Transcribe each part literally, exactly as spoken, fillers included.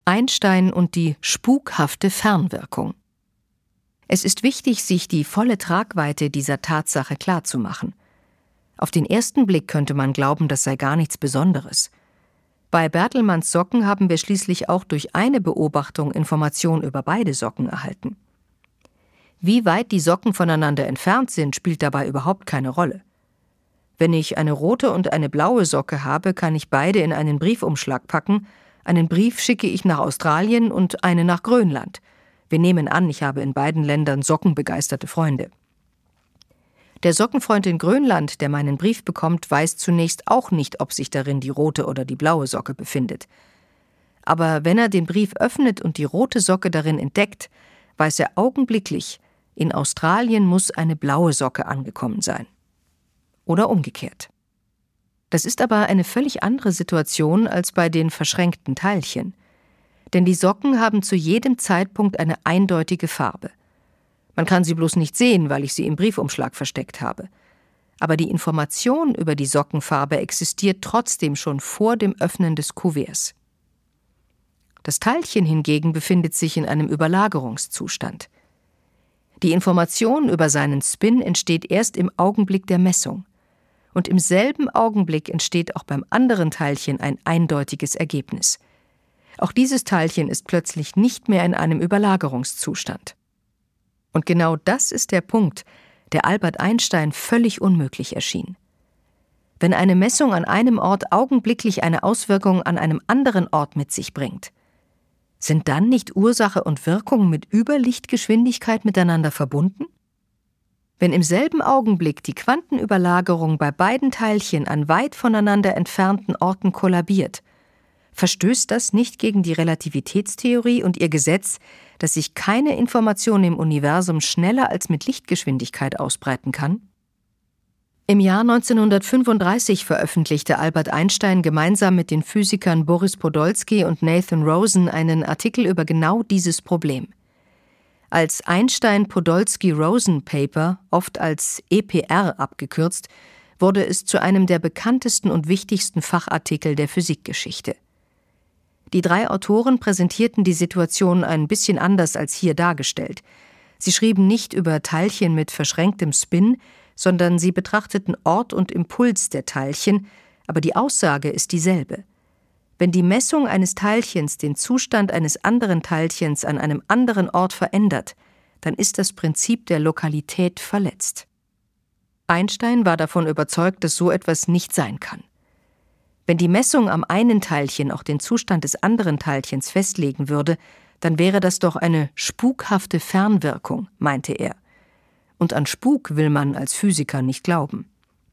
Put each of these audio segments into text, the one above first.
Einstein und die spukhafte Fernwirkung. Es ist wichtig, sich die volle Tragweite dieser Tatsache klarzumachen. Auf den ersten Blick könnte man glauben, das sei gar nichts Besonderes. Bei Bertelmanns Socken haben wir schließlich auch durch eine Beobachtung Informationen über beide Socken erhalten. Wie weit die Socken voneinander entfernt sind, spielt dabei überhaupt keine Rolle. Wenn ich eine rote und eine blaue Socke habe, kann ich beide in einen Briefumschlag packen. Einen Brief schicke ich nach Australien und eine nach Grönland. Wir nehmen an, ich habe in beiden Ländern sockenbegeisterte Freunde. Der Sockenfreund in Grönland, der meinen Brief bekommt, weiß zunächst auch nicht, ob sich darin die rote oder die blaue Socke befindet. Aber wenn er den Brief öffnet und die rote Socke darin entdeckt, weiß er augenblicklich, in Australien muss eine blaue Socke angekommen sein. Oder umgekehrt. Das ist aber eine völlig andere Situation als bei den verschränkten Teilchen. Denn die Socken haben zu jedem Zeitpunkt eine eindeutige Farbe. Man kann sie bloß nicht sehen, weil ich sie im Briefumschlag versteckt habe. Aber die Information über die Sockenfarbe existiert trotzdem schon vor dem Öffnen des Kuverts. Das Teilchen hingegen befindet sich in einem Überlagerungszustand. Die Information über seinen Spin entsteht erst im Augenblick der Messung. Und im selben Augenblick entsteht auch beim anderen Teilchen ein eindeutiges Ergebnis. Auch dieses Teilchen ist plötzlich nicht mehr in einem Überlagerungszustand. Und genau das ist der Punkt, der Albert Einstein völlig unmöglich erschien. Wenn eine Messung an einem Ort augenblicklich eine Auswirkung an einem anderen Ort mit sich bringt, sind dann nicht Ursache und Wirkung mit Überlichtgeschwindigkeit miteinander verbunden? Wenn im selben Augenblick die Quantenüberlagerung bei beiden Teilchen an weit voneinander entfernten Orten kollabiert, verstößt das nicht gegen die Relativitätstheorie und ihr Gesetz, dass sich keine Information im Universum schneller als mit Lichtgeschwindigkeit ausbreiten kann? Im Jahr neunzehnhundertfünfunddreißig veröffentlichte Albert Einstein gemeinsam mit den Physikern Boris Podolsky und Nathan Rosen einen Artikel über genau dieses Problem. Als Einstein-Podolsky-Rosen-Paper, oft als E P R abgekürzt, wurde es zu einem der bekanntesten und wichtigsten Fachartikel der Physikgeschichte. Die drei Autoren präsentierten die Situation ein bisschen anders als hier dargestellt. Sie schrieben nicht über Teilchen mit verschränktem Spin, sondern sie betrachteten Ort und Impuls der Teilchen, aber die Aussage ist dieselbe. Wenn die Messung eines Teilchens den Zustand eines anderen Teilchens an einem anderen Ort verändert, dann ist das Prinzip der Lokalität verletzt. Einstein war davon überzeugt, dass so etwas nicht sein kann. Wenn die Messung am einen Teilchen auch den Zustand des anderen Teilchens festlegen würde, dann wäre das doch eine spukhafte Fernwirkung, meinte er. Und an Spuk will man als Physiker nicht glauben.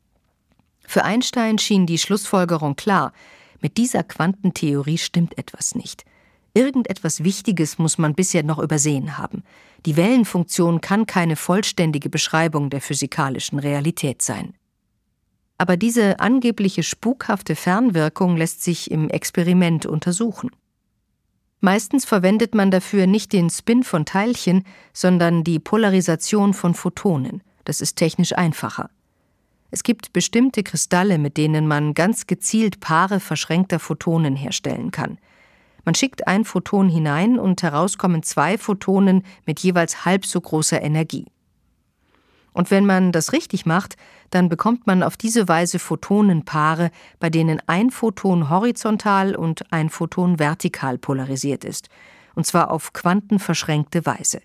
Für Einstein schien die Schlussfolgerung klar: Mit dieser Quantentheorie stimmt etwas nicht. Irgendetwas Wichtiges muss man bisher noch übersehen haben. Die Wellenfunktion kann keine vollständige Beschreibung der physikalischen Realität sein. Aber diese angebliche spukhafte Fernwirkung lässt sich im Experiment untersuchen. Meistens verwendet man dafür nicht den Spin von Teilchen, sondern die Polarisation von Photonen. Das ist technisch einfacher. Es gibt bestimmte Kristalle, mit denen man ganz gezielt Paare verschränkter Photonen herstellen kann. Man schickt ein Photon hinein und heraus kommen zwei Photonen mit jeweils halb so großer Energie. Und wenn man das richtig macht, dann bekommt man auf diese Weise Photonenpaare, bei denen ein Photon horizontal und ein Photon vertikal polarisiert ist, und zwar auf quantenverschränkte Weise.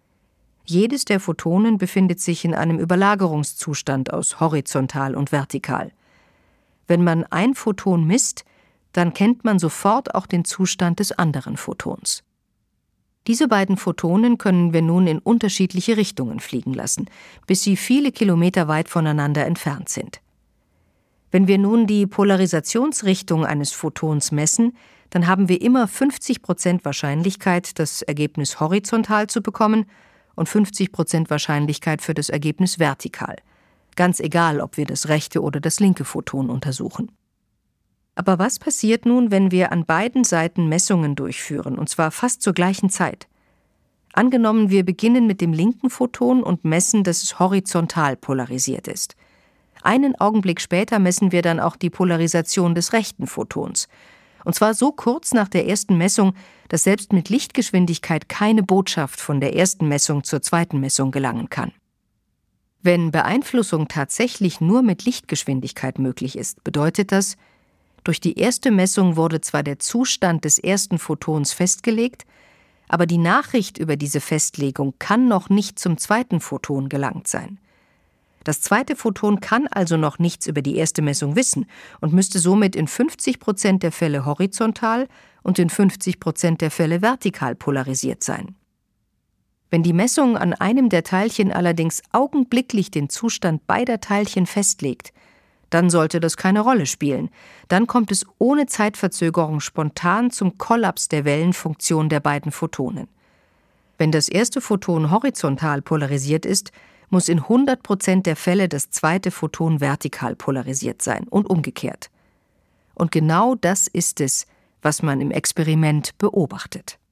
Jedes der Photonen befindet sich in einem Überlagerungszustand aus horizontal und vertikal. Wenn man ein Photon misst, dann kennt man sofort auch den Zustand des anderen Photons. Diese beiden Photonen können wir nun in unterschiedliche Richtungen fliegen lassen, bis sie viele Kilometer weit voneinander entfernt sind. Wenn wir nun die Polarisationsrichtung eines Photons messen, dann haben wir immer fünfzig Prozent Wahrscheinlichkeit, das Ergebnis horizontal zu bekommen und fünfzig Prozent Wahrscheinlichkeit für das Ergebnis vertikal. Ganz egal, ob wir das rechte oder das linke Photon untersuchen. Aber was passiert nun, wenn wir an beiden Seiten Messungen durchführen, und zwar fast zur gleichen Zeit? Angenommen, wir beginnen mit dem linken Photon und messen, dass es horizontal polarisiert ist. Einen Augenblick später messen wir dann auch die Polarisation des rechten Photons. Und zwar so kurz nach der ersten Messung, dass selbst mit Lichtgeschwindigkeit keine Botschaft von der ersten Messung zur zweiten Messung gelangen kann. Wenn Beeinflussung tatsächlich nur mit Lichtgeschwindigkeit möglich ist, bedeutet das, durch die erste Messung wurde zwar der Zustand des ersten Photons festgelegt, aber die Nachricht über diese Festlegung kann noch nicht zum zweiten Photon gelangt sein. Das zweite Photon kann also noch nichts über die erste Messung wissen und müsste somit in fünfzig Prozent der Fälle horizontal und in fünfzig Prozent der Fälle vertikal polarisiert sein. Wenn die Messung an einem der Teilchen allerdings augenblicklich den Zustand beider Teilchen festlegt, dann sollte das keine Rolle spielen. Dann kommt es ohne Zeitverzögerung spontan zum Kollaps der Wellenfunktion der beiden Photonen. Wenn das erste Photon horizontal polarisiert ist, muss in hundert Prozent der Fälle das zweite Photon vertikal polarisiert sein und umgekehrt. Und genau das ist es, was man im Experiment beobachtet.